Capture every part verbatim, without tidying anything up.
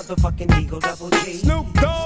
motherfucking Eagle Double G. Snoop Dogg.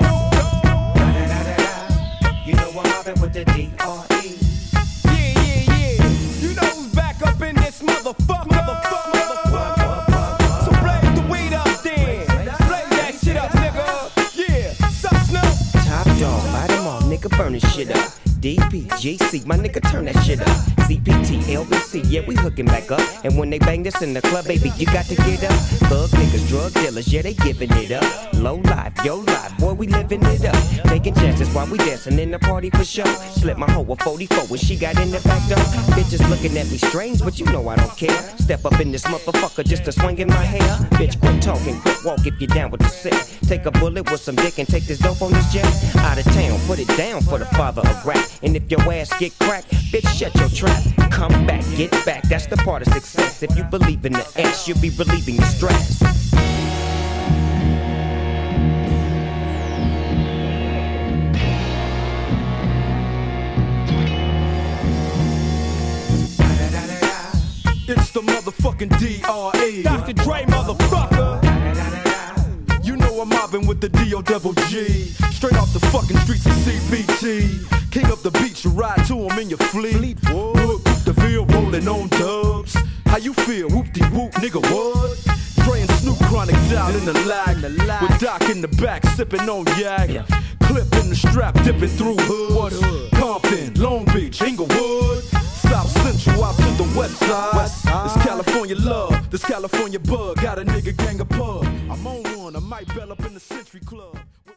You know I'm mobbing with the D R E. Yeah, yeah, yeah. You know who's back up in this motherfucker. Motherfucker, motherfucker. So blaze the weed up then. Blaze that shit up, nigga. Yeah, sup, Snoop? Top dog, light 'em all, nigga, burn this shit up. D P, G C, my nigga, turn that shit up. C P T, L B C, yeah, we hooking back up. And when they bang this in the club, baby, you got to get up. Thug niggas, drug dealers, yeah, they giving it up. Low life, yo life, boy, we living it up. Taking chances while we dancing in the party for sure. Slip my hoe a forty-four when she got in the back door. Bitches looking at me strange, but you know I don't care. Step up in this motherfucker just to swing in my hair. Bitch, quit talking, quit walk if you down with the sick. Take a bullet with some dick and take this dope on this jet. Out of town, put it down for the father of rap. And if your ass get cracked, bitch, shut your trap. Come back, get back, that's the part of success. If you believe in the ass, you'll be relieving your stress. It's the motherfucking D R E. Doctor Dre, motherfucker. You know I'm mobbing with the D O double G. Straight off the fucking streets of C B T. King up the beach, you ride to him in your fleet. Whoop, the field rolling on dubs. How you feel? Whoop-de-whoop, nigga, what? Dre and Snoop Chronic down in the lag. With Doc in the back, sipping on yak. Yeah. Clip in the strap, dipping through hoods. Hood? Compton, Long Beach, Inglewood. South Central out to the west side. West side. This California love, this California bug. Got a nigga gang of pub. I'm on one, I might bell up in the Century Club.